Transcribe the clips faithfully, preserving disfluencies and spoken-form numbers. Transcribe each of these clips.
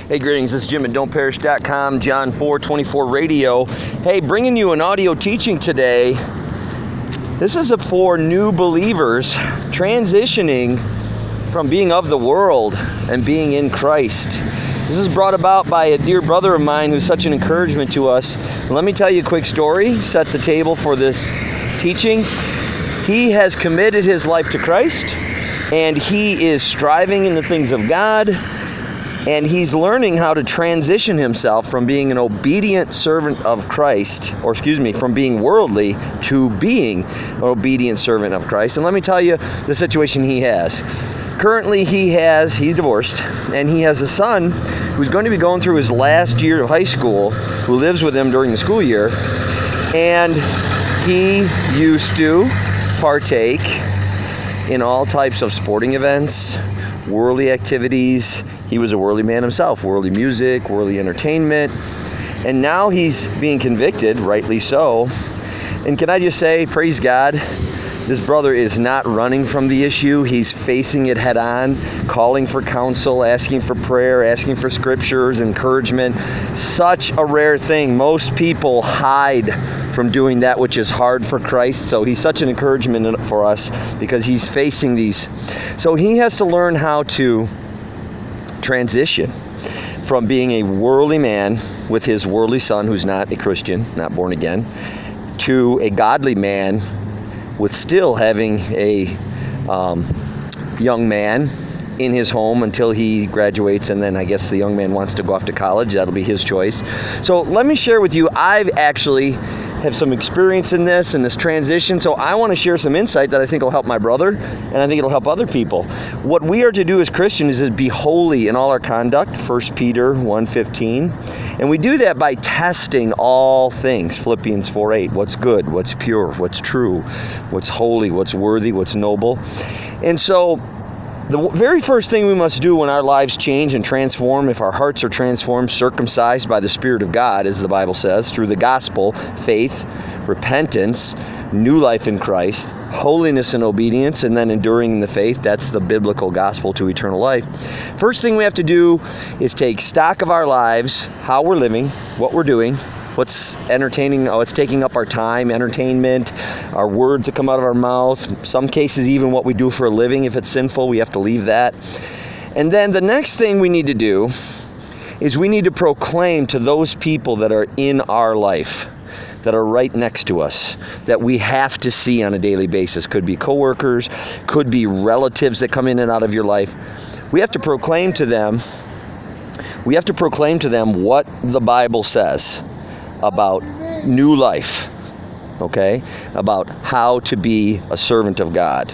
Hey, greetings. This is Jim at don't perish dot com, John four twenty-four Radio. Hey, bringing you an audio teaching today. This is for new believers transitioning from being of the world and being in Christ. This is brought about by a dear brother of mine who's such an encouragement to us. Let me tell you a quick story, set the table for this teaching. He has committed his life to Christ, and he is striving in the things of God, and he's learning how to transition himself from being an obedient servant of Christ, or excuse me, from being worldly to being an obedient servant of Christ. And let me tell you the situation he has. Currently, he has, he's divorced, and he has a son who's going to be going through his last year of high school, who lives with him during the school year, and he used to partake in all types of sporting events, worldly activities. He was a worldly man himself, worldly music, worldly entertainment, and now he's being convicted, rightly so. And can I just say, praise God, this brother is not running from the issue. He's facing it head on, calling for counsel, asking for prayer, asking for scriptures, encouragement. Such a rare thing. Most people hide from doing that which is hard for Christ. So he's such an encouragement for us because he's facing these. So he has to learn how to transition from being a worldly man with his worldly son who's not a Christian, not born again, to a godly man with still having a um, young man in his home until he graduates, and then I guess the young man wants to go off to college. That'll be his choice. So let me share with you, I've actually have some experience in this, in this transition, so I want to share some insight that I think will help my brother, and I think it'll help other people. What we are to do as Christians is be holy in all our conduct, First Peter one fifteen, and we do that by testing all things, Philippians four eight, what's good, what's pure, what's true, what's holy, what's worthy, what's noble. And so the very first thing we must do when our lives change and transform, if our hearts are transformed, circumcised by the Spirit of God, as the Bible says, through the gospel, faith, repentance, new life in Christ, holiness and obedience, and then enduring in the faith, that's the biblical gospel to eternal life. First thing we have to do is take stock of our lives, how we're living, what we're doing, what's entertaining, oh, it's taking up our time, entertainment, our words that come out of our mouth, some cases even what we do for a living. If it's sinful, we have to leave that. And then the next thing we need to do is we need to proclaim to those people that are in our life, that are right next to us, that we have to see on a daily basis. Could be coworkers, could be relatives that come in and out of your life. We have to proclaim to them, we have to proclaim to them what the Bible says about new life, okay? About how to be a servant of God.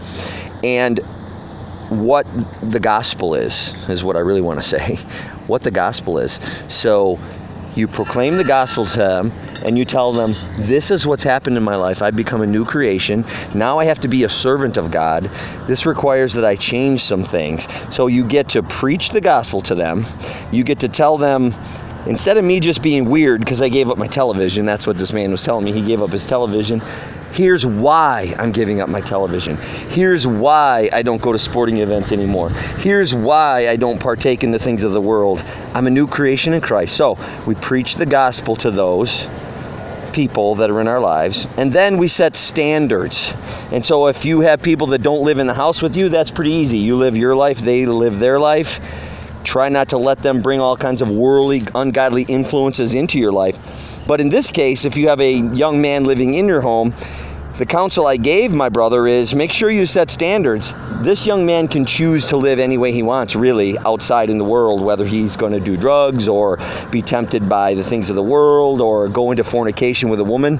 And what the gospel is, is what I really want to say. What the gospel is. So you proclaim the gospel to them, and you tell them, this is what's happened in my life. I've become a new creation. Now I have to be a servant of God. This requires that I change some things. So you get to preach the gospel to them. You get to tell them, instead of me just being weird because I gave up my television, that's what this man was telling me, he gave up his television. Here's why I'm giving up my television. Here's why I don't go to sporting events anymore. Here's why I don't partake in the things of the world. I'm a new creation in Christ. So we preach the gospel to those people that are in our lives, and then we set standards. And so if you have people that don't live in the house with you, that's pretty easy. You live your life, they live their life. Try not to let them bring all kinds of worldly, ungodly influences into your life. But in this case, if you have a young man living in your home, the counsel I gave my brother is make sure you set standards. This young man can choose to live any way he wants, really, outside in the world, whether he's going to do drugs or be tempted by the things of the world or go into fornication with a woman.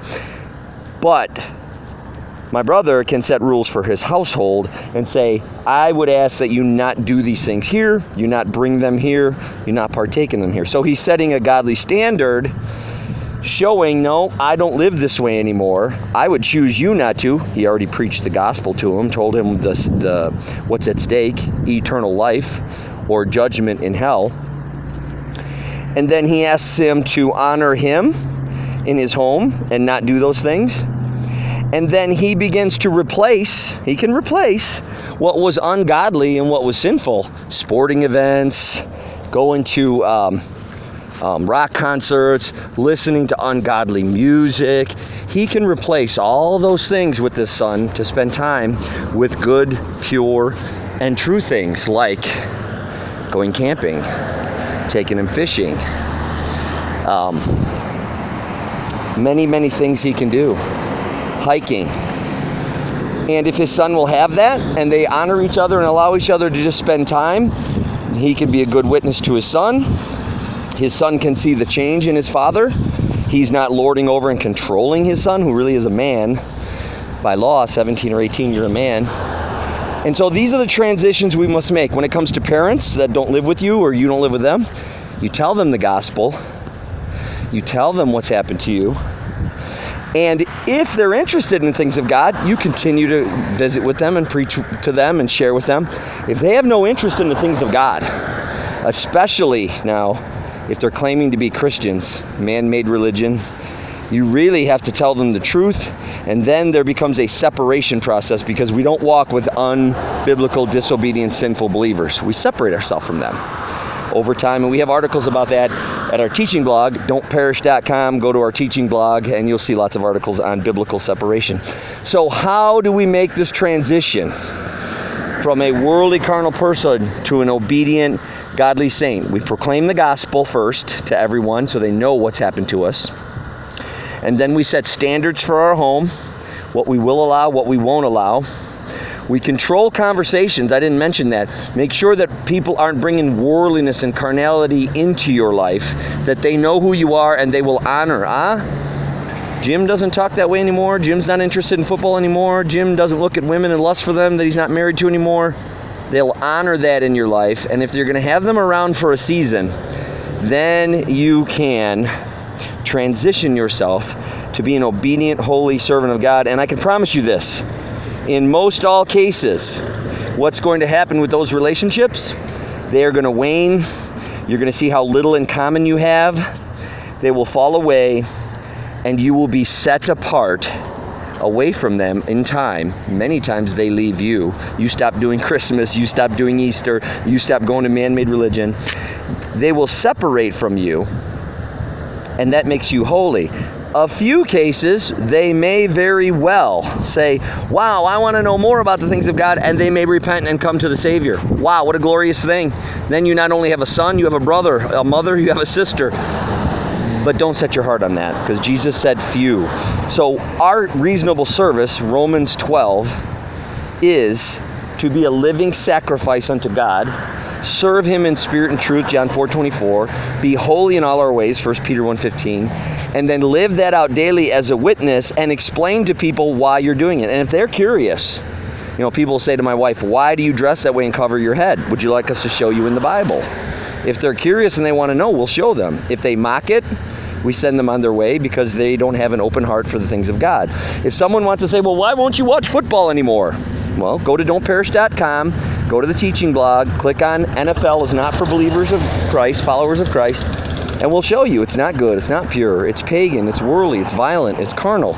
But my brother can set rules for his household and say, I would ask that you not do these things here, you not bring them here, you not partake in them here. So he's setting a godly standard, showing, no, I don't live this way anymore. I would choose you not to. He already preached the gospel to him, told him the, the what's at stake, eternal life or judgment in hell. And then he asks him to honor him in his home and not do those things. And then he begins to replace, he can replace what was ungodly and what was sinful. Sporting events, going to um, um, rock concerts, listening to ungodly music. He can replace all those things with his son to spend time with good, pure, and true things like going camping, taking him fishing. Um, many, many things he can do. Hiking. And if his son will have that, and they honor each other and allow each other to just spend time, he can be a good witness to his son. His son can see the change in his father. He's not lording over and controlling his son, who really is a man. By law, seventeen or eighteen, you're a man. And so these are the transitions we must make. When it comes to parents that don't live with you or you don't live with them, you tell them the gospel. You tell them what's happened to you. And if they're interested in things of God, you continue to visit with them and preach to them and share with them. If they have no interest in the things of God, especially now, if they're claiming to be Christians, man-made religion, you really have to tell them the truth, and then there becomes a separation process because we don't walk with unbiblical, disobedient, sinful believers. We separate ourselves from them over time, and we have articles about that at our teaching blog, don't perish dot com. Go to our teaching blog, and you'll see lots of articles on biblical separation. So how do we make this transition from a worldly, carnal person to an obedient, godly saint? We proclaim the gospel first to everyone so they know what's happened to us. And then we set standards for our home, what we will allow, what we won't allow. We control conversations. I didn't mention that. Make sure that people aren't bringing worldliness and carnality into your life, that they know who you are and they will honor. Ah, Jim doesn't talk that way anymore. Jim's not interested in football anymore. Jim doesn't look at women and lust for them that he's not married to anymore. They'll honor that in your life. And if you're going to have them around for a season, then you can transition yourself to be an obedient, holy servant of God. And I can promise you this. In most all cases, what's going to happen with those relationships? They are going to wane. You're going to see how little in common you have. They will fall away, and you will be set apart away from them in time. Many times they leave you. You stop doing Christmas. You stop doing Easter. You stop going to man-made religion. They will separate from you, and that makes you holy. A few cases, they may very well say, wow, I want to know more about the things of God, and they may repent and come to the Savior. Wow, what a glorious thing. Then you not only have a son, you have a brother, a mother, you have a sister. But don't set your heart on that, because Jesus said few. So our reasonable service, Romans twelve, is to be a living sacrifice unto God, serve Him in spirit and truth, John four twenty-four, be holy in all our ways, First Peter one fifteen, and then live that out daily as a witness and explain to people why you're doing it. And if they're curious, you know, people say to my wife, why do you dress that way and cover your head? Would you like us to show you in the Bible? If they're curious and they want to know, we'll show them. If they mock it, we send them on their way because they don't have an open heart for the things of God. If someone wants to say, well, why won't you watch football anymore? Well, go to don't perish dot com, go to the teaching blog, click on N F L is not for believers of Christ, followers of Christ, and we'll show you it's not good, it's not pure, it's pagan, it's worldly, it's violent, it's carnal.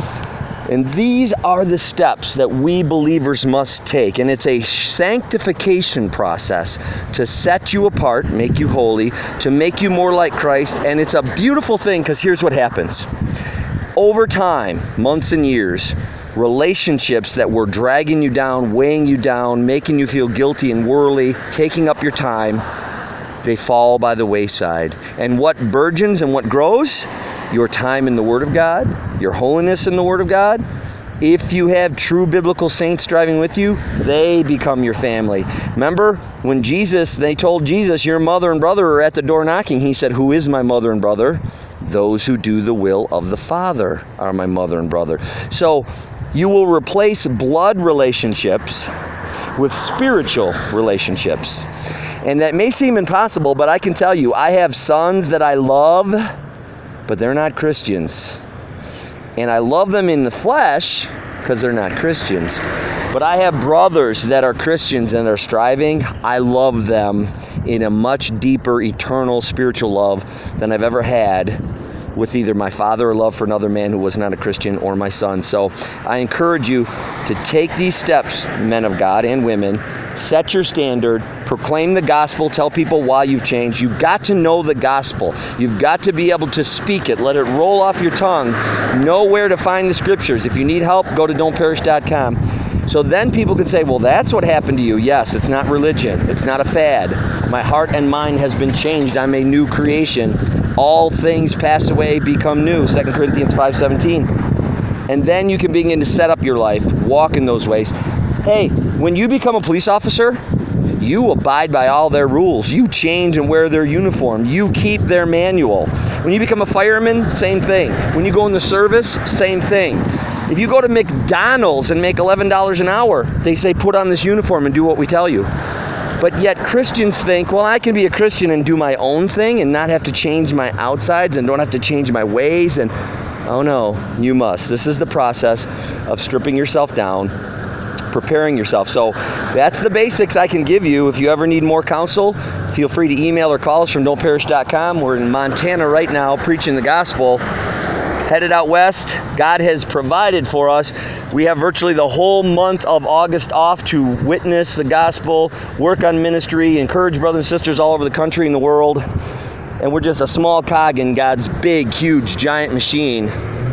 And these are the steps that we believers must take. And it's a sanctification process to set you apart, make you holy, to make you more like Christ. And it's a beautiful thing because here's what happens. Over time, months and years, relationships that were dragging you down, weighing you down, making you feel guilty and worldly, taking up your time, they fall by the wayside. And what burgeons and what grows? Your time in the Word of God, your holiness in the Word of God. If you have true biblical saints driving with you, they become your family. Remember when Jesus, they told Jesus, your mother and brother are at the door knocking. He said, who is my mother and brother? Those who do the will of the Father are my mother and brother. So you will replace blood relationships with spiritual relationships. And that may seem impossible, but I can tell you, I have sons that I love, but they're not Christians. And I love them in the flesh because they're not Christians. But I have brothers that are Christians and are striving. I love them in a much deeper, eternal, spiritual love than I've ever had with either my father or love for another man who was not a Christian or my son. So I encourage you to take these steps, men of God and women, set your standard, Proclaim the gospel. Tell people why you've changed. You've got to know the gospel. You've got to be able to speak it. Let it roll off your tongue. Know where to find the scriptures. If you need help, go to don't perish dot com. So then people can say, well, that's what happened to you. Yes, it's not religion. It's not a fad. My heart and mind has been changed. I'm a new creation. All things pass away, become new. Second Corinthians five seventeen. And then you can begin to set up your life, walk in those ways. Hey, when you become a police officer, you abide by all their rules. You change and wear their uniform. You keep their manual. When you become a fireman, same thing. When you go in the service, same thing. If you go to McDonald's and make eleven dollars an hour, they say put on this uniform and do what we tell you. But yet Christians think, well, I can be a Christian and do my own thing and not have to change my outsides and don't have to change my ways. And oh no, you must. This is the process of stripping yourself down, preparing yourself. So that's the basics I can give you. If you ever need more counsel, feel free to email or call us from don't perish dot com. We're in Montana right now preaching the gospel. Headed out west. God has provided for us. We have virtually the whole month of August off to witness the gospel, work on ministry, encourage brothers and sisters all over the country and the world. And we're just a small cog in God's big, huge, giant machine.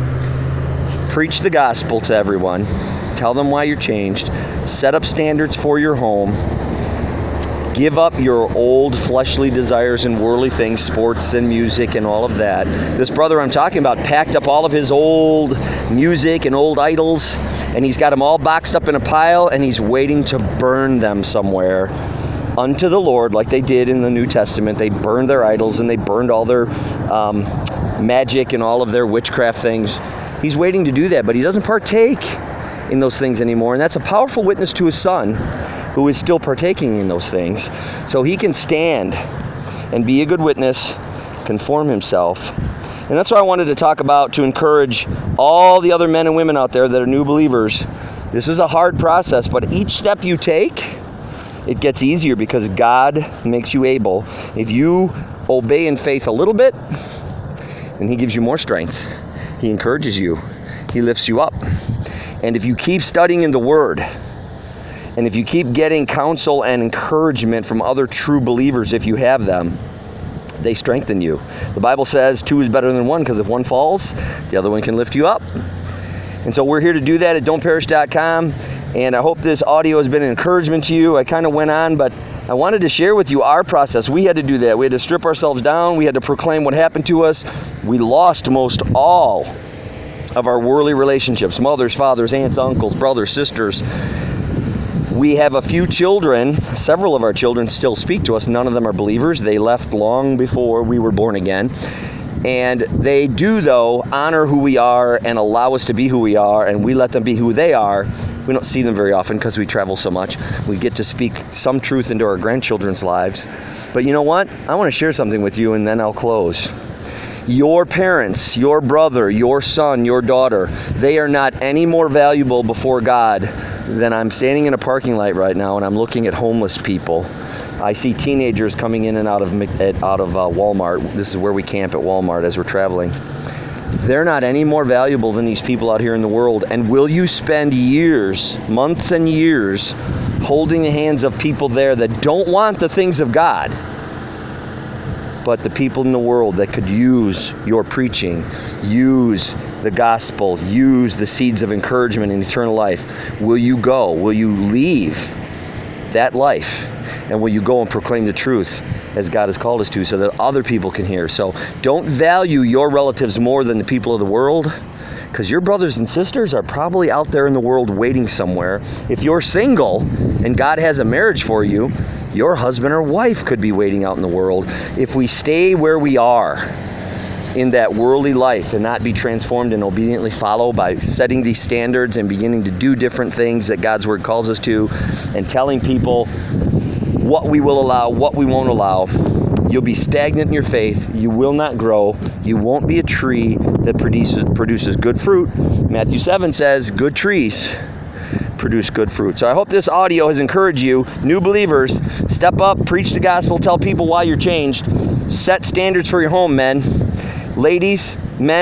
Preach the gospel to everyone. Tell them why you're changed. Set up standards for your home. Give up your old fleshly desires and worldly things, sports and music and all of that. This brother I'm talking about packed up all of his old music and old idols, and he's got them all boxed up in a pile, and he's waiting to burn them somewhere unto the Lord, like they did in the New Testament. They burned their idols, and they burned all their um, magic and all of their witchcraft things. He's waiting to do that, but he doesn't partake in those things anymore, and that's a powerful witness to his son, who is still partaking in those things. So he can stand and be a good witness, conform himself. And that's what I wanted to talk about, to encourage all the other men and women out there that are new believers. This is a hard process, but each step you take, it gets easier because God makes you able. If you obey in faith a little bit, then he gives you more strength. He encourages you. He lifts you up. And if you keep studying in the Word, and if you keep getting counsel and encouragement from other true believers, if you have them, they strengthen you. The Bible says two is better than one, because if one falls, the other one can lift you up. And so we're here to do that at don't perish dot com. And I hope this audio has been an encouragement to you. I kind of went on, but I wanted to share with you our process. We had to do that. We had to strip ourselves down. We had to proclaim what happened to us. We lost most all of our worldly relationships, mothers, fathers, aunts, uncles, brothers, sisters. We have a few children. Several of our children still speak to us. None of them are believers. They left long before we were born again. And they do, though, honor who we are and allow us to be who we are, and we let them be who they are. We don't see them very often because we travel so much. We get to speak some truth into our grandchildren's lives. But you know what? I want to share something with you, and then I'll close. Your parents, your brother, your son, your daughter, they are not any more valuable before God than I'm standing in a parking lot right now and I'm looking at homeless people. I see teenagers coming in and out of out of uh, Walmart. This is where we camp at Walmart as we're traveling. They're not any more valuable than these people out here in the world. And will you spend years, months and years, holding the hands of people there that don't want the things of God, but the people in the world that could use your preaching, use the gospel, use the seeds of encouragement in eternal life? Will you go? Will you leave that life? And will you go and proclaim the truth as God has called us to, so that other people can hear? So don't value your relatives more than the people of the world, because your brothers and sisters are probably out there in the world waiting somewhere. If you're single and God has a marriage for you, your husband or wife could be waiting out in the world. If we stay where we are in that worldly life and not be transformed and obediently follow by setting these standards and beginning to do different things that God's Word calls us to, and telling people what we will allow, what we won't allow, you'll be stagnant in your faith. You will not grow. You won't be a tree that produces, produces good fruit. Matthew seven says, good trees produce good fruit. So I hope this audio has encouraged you. New believers, step up, preach the gospel, tell people why you're changed. Set standards for your home, men. Ladies,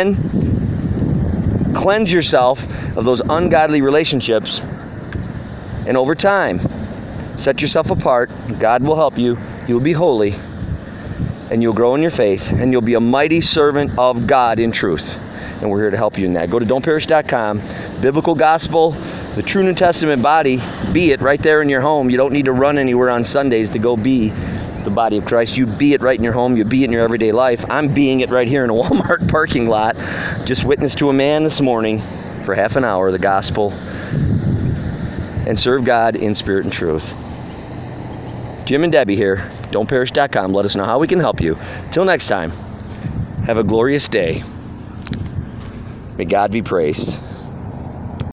men, cleanse yourself of those ungodly relationships. And over time, Set yourself apart. God will help you. You'll be holy. And you'll grow in your faith. And you'll be a mighty servant of God in truth. And we're here to help you in that. Go to don't perish dot com. Biblical gospel, the true New Testament body. Be it right there in your home. You don't need to run anywhere on Sundays to go be the body of Christ. You be it right in your home. You be it in your everyday life. I'm being it right here in a Walmart parking lot. Just witnessed to a man this morning for half an hour the gospel. And serve God in spirit and truth. Jim and Debbie here. don't perish dot com. Let us know how we can help you. Till next time, have a glorious day. May God be praised.